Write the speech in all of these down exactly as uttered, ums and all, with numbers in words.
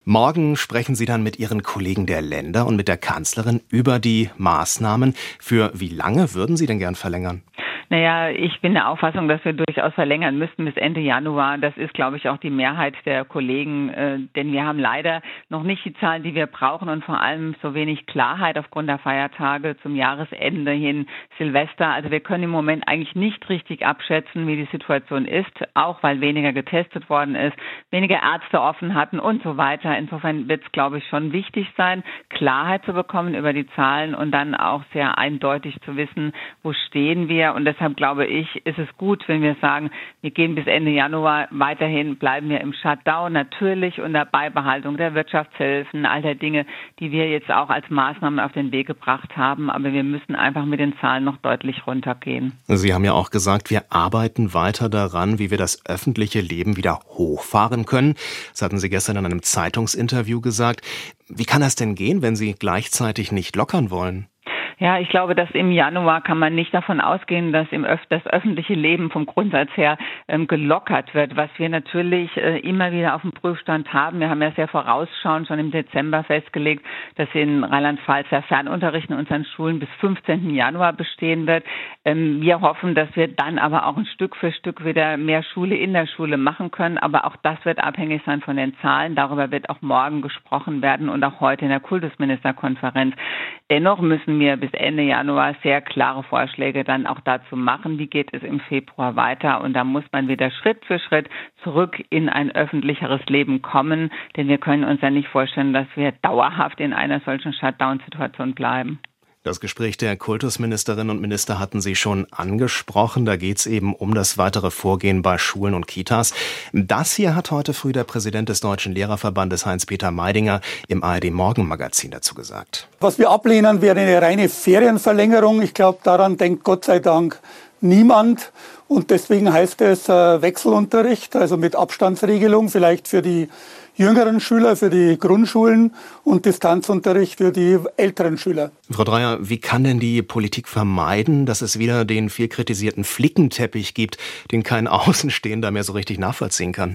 Morgen sprechen Sie dann mit Ihren Kollegen der Länder und mit der Kanzlerin über die Maßnahmen. Für wie lange würden Sie denn gern verlängern? Naja, ich bin der Auffassung, dass wir durchaus verlängern müssten bis Ende Januar. Das ist, glaube ich, auch die Mehrheit der Kollegen, äh, denn wir haben leider noch nicht die Zahlen, die wir brauchen und vor allem so wenig Klarheit aufgrund der Feiertage zum Jahresende hin, Silvester. Also wir können im Moment eigentlich nicht richtig abschätzen, wie die Situation ist, auch weil weniger getestet worden ist, weniger Ärzte offen hatten und so weiter. Insofern wird es, glaube ich, schon wichtig sein, Klarheit zu bekommen über die Zahlen und dann auch sehr eindeutig zu wissen, wo stehen wir. Und deshalb glaube ich, ist es gut, wenn wir sagen, wir gehen bis Ende Januar, weiterhin bleiben wir im Shutdown, natürlich unter Beibehaltung der Wirtschaftshilfen, all der Dinge, die wir jetzt auch als Maßnahmen auf den Weg gebracht haben. Aber wir müssen einfach mit den Zahlen noch deutlich runtergehen. Sie haben ja auch gesagt, wir arbeiten weiter daran, wie wir das öffentliche Leben wieder hochfahren können. Das hatten Sie gestern in einem Zeitungsinterview gesagt. Wie kann das denn gehen, wenn Sie gleichzeitig nicht lockern wollen? Ja, ich glaube, dass im Januar kann man nicht davon ausgehen, dass im Öf- das öffentliche Leben vom Grundsatz her ähm, gelockert wird, was wir natürlich äh, immer wieder auf dem Prüfstand haben. Wir haben ja sehr vorausschauend schon im Dezember festgelegt, dass in Rheinland-Pfalz der Fernunterricht in unseren Schulen bis fünfzehnten Januar bestehen wird. Ähm, wir hoffen, dass wir dann aber auch ein Stück für Stück wieder mehr Schule in der Schule machen können. Aber auch das wird abhängig sein von den Zahlen. Darüber wird auch morgen gesprochen werden und auch heute in der Kultusministerkonferenz. Dennoch müssen wir bis Ende Januar sehr klare Vorschläge dann auch dazu machen, wie geht es im Februar weiter. Und da muss man wieder Schritt für Schritt zurück in ein öffentlicheres Leben kommen. Denn wir können uns ja nicht vorstellen, dass wir dauerhaft in einer solchen Shutdown-Situation bleiben. Das Gespräch der Kultusministerinnen und Minister hatten Sie schon angesprochen. Da geht es eben um das weitere Vorgehen bei Schulen und Kitas. Das hier hat heute früh der Präsident des Deutschen Lehrerverbandes Heinz-Peter Meidinger im A R D-Morgenmagazin dazu gesagt. Was wir ablehnen, wäre eine reine Ferienverlängerung. Ich glaube, daran denkt Gott sei Dank niemand. Und deswegen heißt es äh, Wechselunterricht, also mit Abstandsregelung, vielleicht für die jüngeren Schüler, für die Grundschulen und Distanzunterricht für die älteren Schüler. Frau Dreyer, wie kann denn die Politik vermeiden, dass es wieder den viel kritisierten Flickenteppich gibt, den kein Außenstehender mehr so richtig nachvollziehen kann?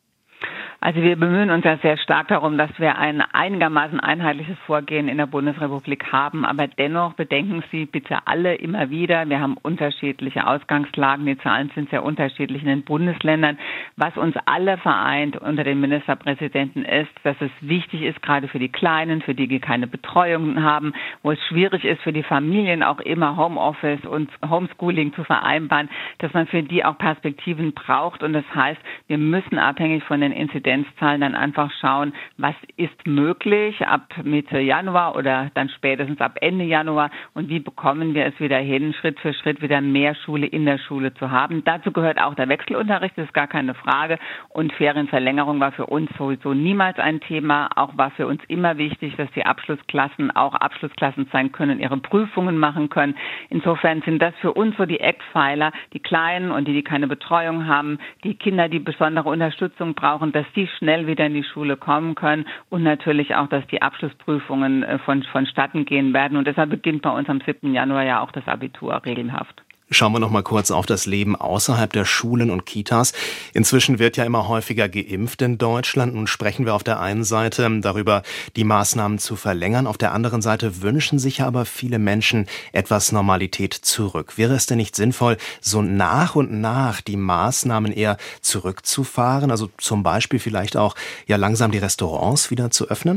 Also wir bemühen uns ja sehr stark darum, dass wir ein einigermaßen einheitliches Vorgehen in der Bundesrepublik haben. Aber dennoch bedenken Sie bitte alle immer wieder, wir haben unterschiedliche Ausgangslagen, die Zahlen sind sehr unterschiedlich in den Bundesländern. Was uns alle vereint unter den Ministerpräsidenten ist, dass es wichtig ist, gerade für die Kleinen, für die, die keine Betreuung haben, wo es schwierig ist, für die Familien auch immer Homeoffice und Homeschooling zu vereinbaren, dass man für die auch Perspektiven braucht. Und das heißt, wir müssen abhängig von den Inzidenzen Zahlen dann einfach schauen, was ist möglich ab Mitte Januar oder dann spätestens ab Ende Januar und wie bekommen wir es wieder hin, Schritt für Schritt wieder mehr Schule in der Schule zu haben. Dazu gehört auch der Wechselunterricht, das ist gar keine Frage. Und Ferienverlängerung war für uns sowieso niemals ein Thema. Auch war für uns immer wichtig, dass die Abschlussklassen auch Abschlussklassen sein können, ihre Prüfungen machen können. Insofern sind das für uns so die Eckpfeiler, die Kleinen und die, die keine Betreuung haben, die Kinder, die besondere Unterstützung brauchen, dass die schnell wieder in die Schule kommen können und natürlich auch, dass die Abschlussprüfungen von, vonstatten gehen werden. Und deshalb beginnt bei uns am siebten Januar ja auch das Abitur regelhaft. Schauen wir noch mal kurz auf das Leben außerhalb der Schulen und Kitas. Inzwischen wird ja immer häufiger geimpft in Deutschland. Nun sprechen wir auf der einen Seite darüber, die Maßnahmen zu verlängern. Auf der anderen Seite wünschen sich ja aber viele Menschen etwas Normalität zurück. Wäre es denn nicht sinnvoll, so nach und nach die Maßnahmen eher zurückzufahren? Also zum Beispiel vielleicht auch ja langsam die Restaurants wieder zu öffnen?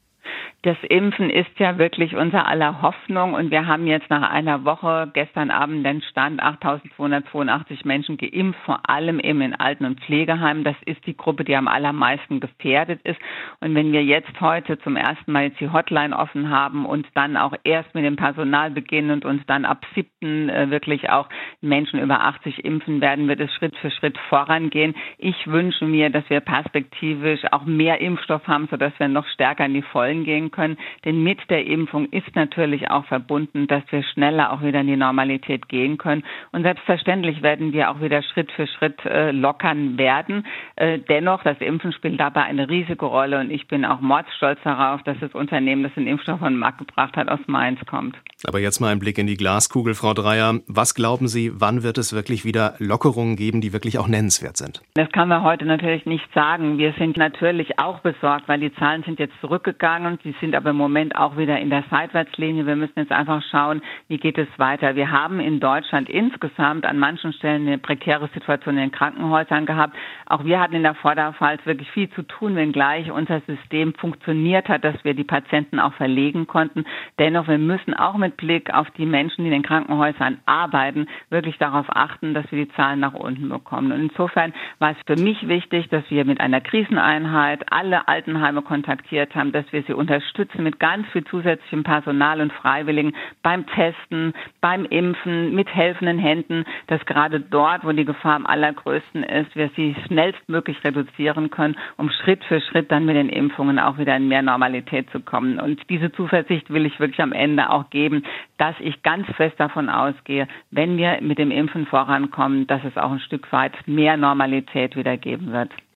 Das Impfen ist ja wirklich unser aller Hoffnung und wir haben jetzt nach einer Woche gestern Abend den Stand achttausendzweihundertzweiundachtzig Menschen geimpft, vor allem eben in Alten- und Pflegeheimen. Das ist die Gruppe, die am allermeisten gefährdet ist. Und wenn wir jetzt heute zum ersten Mal jetzt die Hotline offen haben und dann auch erst mit dem Personal beginnen und uns dann ab siebten äh, wirklich auch Menschen über achtzig impfen werden, wird es Schritt für Schritt vorangehen. Ich wünsche mir, dass wir perspektivisch auch mehr Impfstoff haben, sodass wir noch stärker in die Vollen gehen machen können. Denn mit der Impfung ist natürlich auch verbunden, dass wir schneller auch wieder in die Normalität gehen können. Und selbstverständlich werden wir auch wieder Schritt für Schritt äh, lockern werden. Äh, dennoch, das Impfen spielt dabei eine riesige Rolle. Und ich bin auch mordsstolz darauf, dass das Unternehmen, das den Impfstoff auf den Markt gebracht hat, aus Mainz kommt. Aber jetzt mal ein Blick in die Glaskugel, Frau Dreyer. Was glauben Sie, wann wird es wirklich wieder Lockerungen geben, die wirklich auch nennenswert sind? Das kann man heute natürlich nicht sagen. Wir sind natürlich auch besorgt, weil die Zahlen sind jetzt zurückgegangen. Sie sind aber im Moment auch wieder in der Seitwärtslinie. Wir müssen jetzt einfach schauen, wie geht es weiter. Wir haben in Deutschland insgesamt an manchen Stellen eine prekäre Situation in den Krankenhäusern gehabt. Auch wir hatten in der Vorderpfalz wirklich viel zu tun, wenngleich unser System funktioniert hat, dass wir die Patienten auch verlegen konnten. Dennoch, wir müssen auch mit Blick auf die Menschen, die in den Krankenhäusern arbeiten, wirklich darauf achten, dass wir die Zahlen nach unten bekommen. Und insofern war es für mich wichtig, dass wir mit einer Kriseneinheit alle Altenheime kontaktiert haben, dass wir sie unterstützen mit ganz viel zusätzlichem Personal und Freiwilligen beim Testen, beim Impfen, mit helfenden Händen, dass gerade dort, wo die Gefahr am allergrößten ist, wir sie schnellstmöglich reduzieren können, um Schritt für Schritt dann mit den Impfungen auch wieder in mehr Normalität zu kommen. Und diese Zuversicht will ich wirklich am Ende auch geben, dass ich ganz fest davon ausgehe, wenn wir mit dem Impfen vorankommen, dass es auch ein Stück weit mehr Normalität wieder geben wird.